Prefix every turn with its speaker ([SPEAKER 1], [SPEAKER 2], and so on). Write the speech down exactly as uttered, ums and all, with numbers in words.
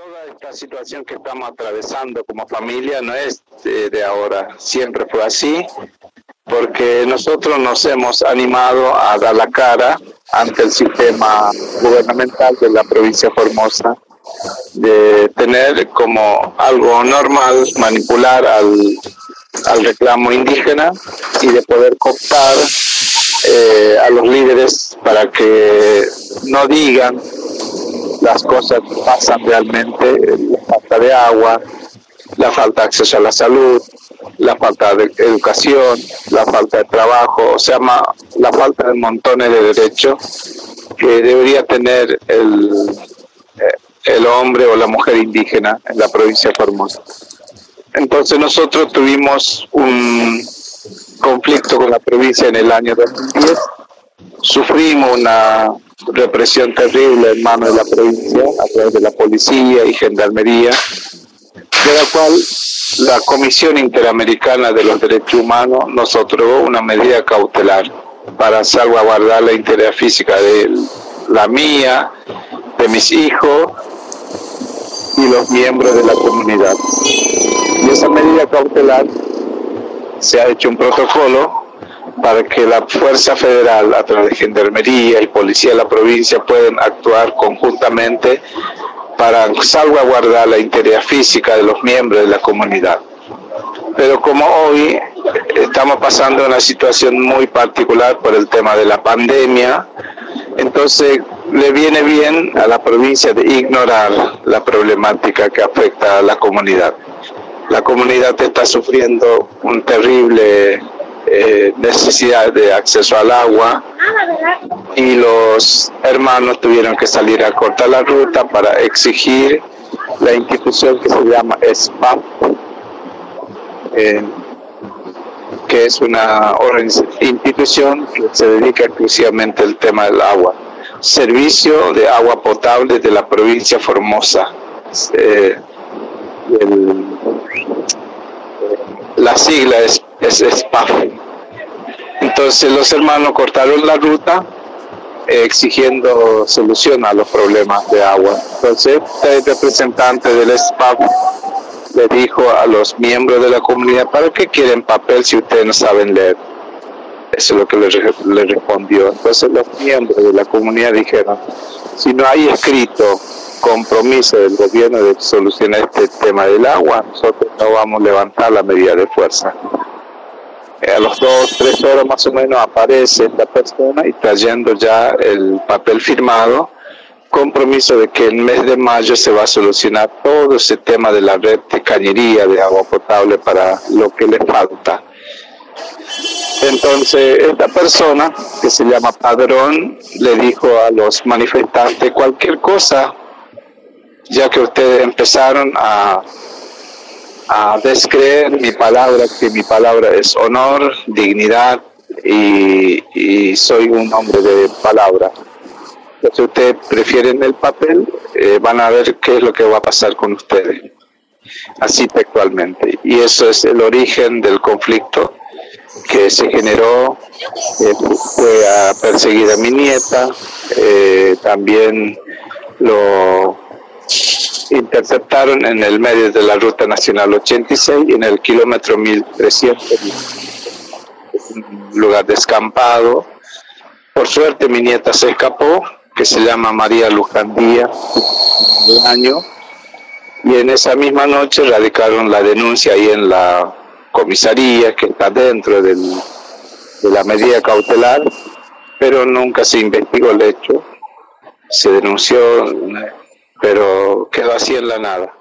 [SPEAKER 1] Toda esta situación que estamos atravesando como familia no es de, de ahora, siempre fue así, porque nosotros nos hemos animado a dar la cara ante el sistema gubernamental de la provincia de Formosa, de tener como algo normal manipular al, al reclamo indígena y de poder cooptar eh, a los líderes para que no digan las cosas que pasan realmente, la falta de agua, la falta de acceso a la salud, la falta de educación, la falta de trabajo, o sea, ma, la falta de montones de derechos que debería tener el, el hombre o la mujer indígena en la provincia de Formosa. Entonces nosotros tuvimos un conflicto con la provincia en el año dos mil diez, sufrimos una represión terrible en manos de la provincia a través de la policía y gendarmería, de la cual la Comisión Interamericana de los Derechos Humanos nos otorgó una medida cautelar para salvaguardar la integridad física de la mía, de mis hijos y los miembros de la comunidad. Y esa medida cautelar se ha hecho un protocolo para que la Fuerza Federal, a través de Gendarmería y Policía de la provincia, puedan actuar conjuntamente para salvaguardar la integridad física de los miembros de la comunidad. Pero como hoy estamos pasando una situación muy particular por el tema de la pandemia, entonces le viene bien a la provincia de ignorar la problemática que afecta a la comunidad. La comunidad está sufriendo un terrible Eh, necesidad de acceso al agua y los hermanos tuvieron que salir a cortar la ruta para exigir la institución que se llama S P A P, eh, que es una institución que se dedica exclusivamente al tema del agua, Servicio de Agua Potable de la provincia de Formosa. Eh, el, la sigla es, es S P A P. Entonces los hermanos cortaron la ruta eh, exigiendo solución a los problemas de agua. Entonces el representante del S P A P le dijo a los miembros de la comunidad: ¿para qué quieren papel si ustedes no saben leer? Eso es lo que le, le respondió. Entonces los miembros de la comunidad dijeron: si no hay escrito compromiso del gobierno de solucionar este tema del agua, nosotros no vamos a levantar la medida de fuerza. A los dos, tres horas más o menos aparece esta persona y trayendo ya el papel firmado, compromiso de que en el mes de mayo se va a solucionar todo ese tema de la red de cañería de agua potable para lo que le falta. Entonces esta persona, que se llama Padrón, le dijo a los manifestantes: cualquier cosa, ya que ustedes empezaron a a descreer mi palabra, que mi palabra es honor, dignidad y, y soy un hombre de palabra. Si ustedes prefieren el papel, eh, van a ver qué es lo que va a pasar con ustedes, así textualmente. Y eso es el origen del conflicto que se generó. Eh, fue a perseguir a mi nieta, eh, también lo interceptaron en el medio de la Ruta Nacional ochenta y seis, en el kilómetro mil trescientos, un lugar descampado. Por suerte mi nieta se escapó, que se llama María Lujandía, de un año, y en esa misma noche radicaron la denuncia ahí en la comisaría, que está dentro del, de la medida cautelar, pero nunca se investigó el hecho. Se denunció, pero quedó así en la nada.